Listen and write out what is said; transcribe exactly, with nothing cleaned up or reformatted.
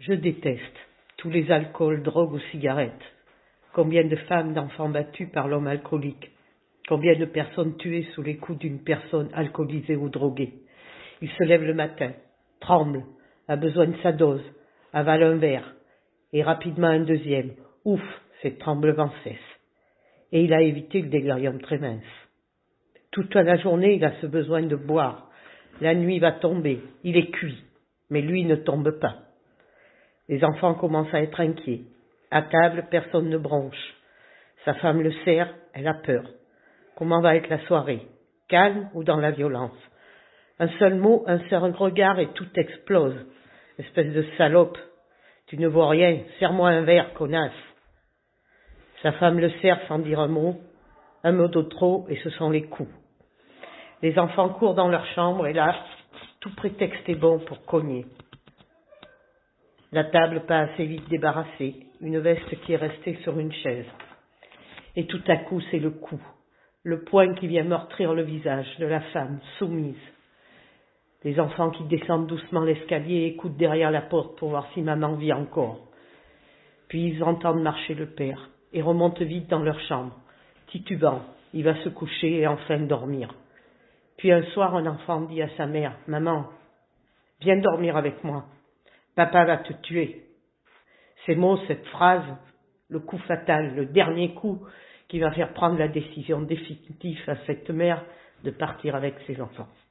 Je déteste tous les alcools, drogues ou cigarettes. Combien de femmes, d'enfants battus par l'homme alcoolique. Combien de personnes tuées sous les coups d'une personne alcoolisée ou droguée. Il se lève le matin, tremble, a besoin de sa dose, avale un verre, et rapidement un deuxième. Ouf, ses tremblements cessent. Et il a évité le délirium très mince. Toute la journée, il a ce besoin de boire. La nuit va tomber, il est cuit, mais lui ne tombe pas. Les enfants commencent à être inquiets. À table, personne ne bronche. Sa femme le serre, elle a peur. Comment va être la soirée? Calme ou dans la violence? Un seul mot, un seul regard et tout explose. Espèce de salope. Tu ne vois rien, serre-moi un verre, connasse. Sa femme le serre sans dire un mot. Un mot de trop et ce sont les coups. Les enfants courent dans leur chambre et là, tout prétexte est bon pour cogner. La table pas assez vite débarrassée, une veste qui est restée sur une chaise. Et tout à coup, c'est le coup, le poing qui vient meurtrir le visage de la femme soumise. Les enfants qui descendent doucement l'escalier et écoutent derrière la porte pour voir si maman vit encore. Puis ils entendent marcher le père et remontent vite dans leur chambre. Titubant, il va se coucher et enfin dormir. Puis un soir, un enfant dit à sa mère, « Maman, viens dormir avec moi. Papa va te tuer. » Ces mots, cette phrase, le coup fatal, le dernier coup qui va faire prendre la décision définitive à cette mère de partir avec ses enfants.